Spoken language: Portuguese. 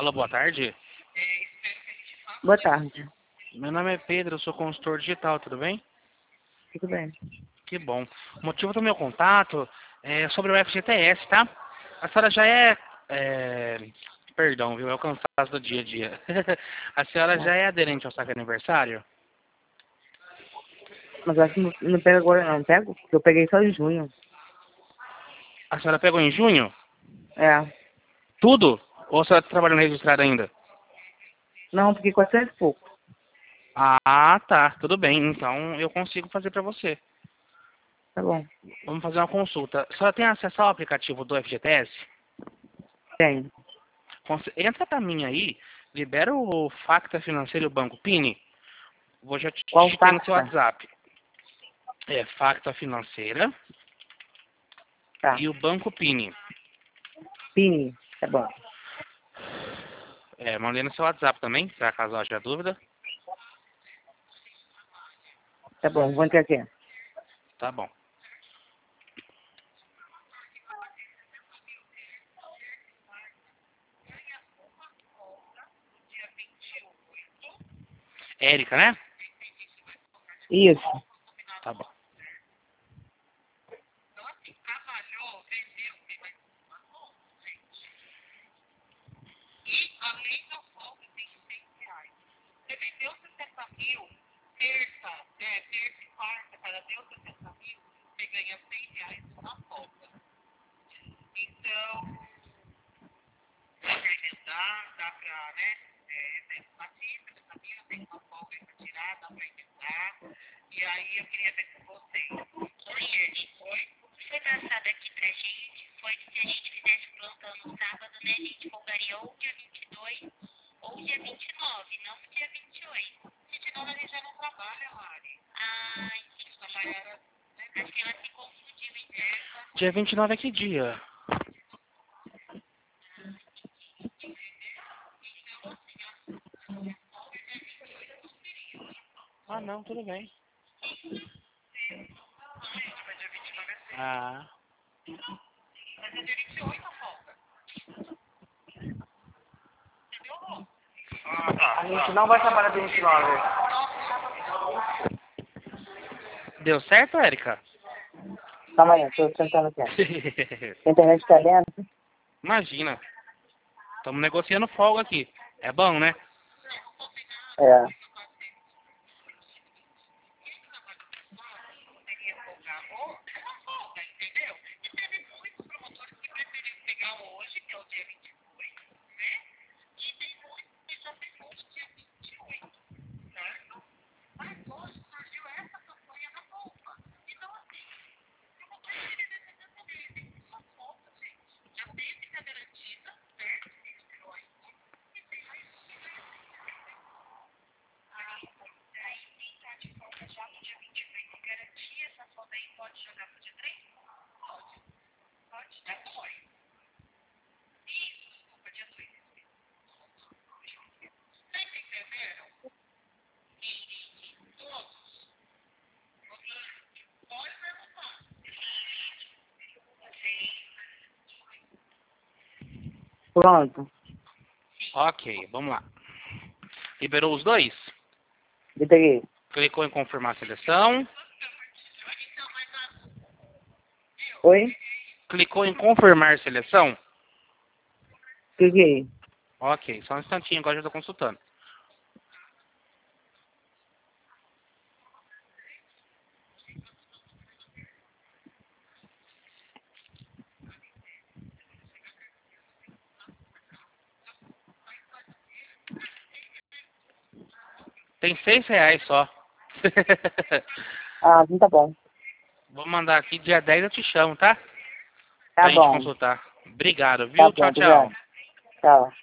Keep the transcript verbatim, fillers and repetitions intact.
Alô, boa tarde. Boa tarde. Meu nome é Pedro, eu sou consultor digital, tudo bem? Tudo bem? Que bom. O motivo do meu contato é sobre o F G T S, tá? A senhora já é... é... Perdão, viu? É o cansaço do dia a dia. A senhora já é aderente ao saque aniversário? Mas eu acho que não, não pega agora não, pego? Porque eu peguei só em junho. A senhora pegou em junho? É. Tudo? Ou a senhora está trabalhando registrada ainda? Não, porque quatrocentos e pouco. Ah, tá. Tudo bem. Então eu consigo fazer para você. Tá bom. Vamos fazer uma consulta. A senhora tem acesso ao aplicativo do F G T S? Tem. Cons- Entra pra mim aí, libera o Facta Financeiro e o Banco Pini. Vou já te Qual digitar no seu pacta? WhatsApp. É Facta Financeira Tá. e o Banco Pini. Pini. Tá bom. É, mandei no seu WhatsApp também, pra caso haja dúvida. Tá bom, vou entrar aqui. Tá bom. Érica, né? Isso. Tá bom. Foi passado aqui pra gente foi que se a gente fizesse o plantão no sábado, né, a gente folgaria ou dia vinte e dois ou dia vinte e nove, não no dia vinte e oito. vinte e nove a gente já não trabalha, Mari. Ah, entendi. Acho que ela se confundiu, então. Dia vinte e nove é que dia? Ah, não, tudo bem. Ah. A gente não vai trabalhar dia vinte e nove. Deu certo, Érica? Calma aí, tô tentando aqui. A internet tá lenta? Imagina. Estamos negociando folga aqui. É bom, né? É. Pronto. Ok, vamos lá. Liberou os dois? Entreguei. Clicou em confirmar a seleção. Oi? Clicou em confirmar seleção. Cliquei. Ok, só um instantinho, agora já estou consultando. Tem seis reais só. Ah, então tá bom. Vou mandar aqui, dia dez eu te chamo, tá? Tá Pra gente bom. consultar. Obrigado, Tá viu? bom, Tchau, tchau. obrigado. Tchau.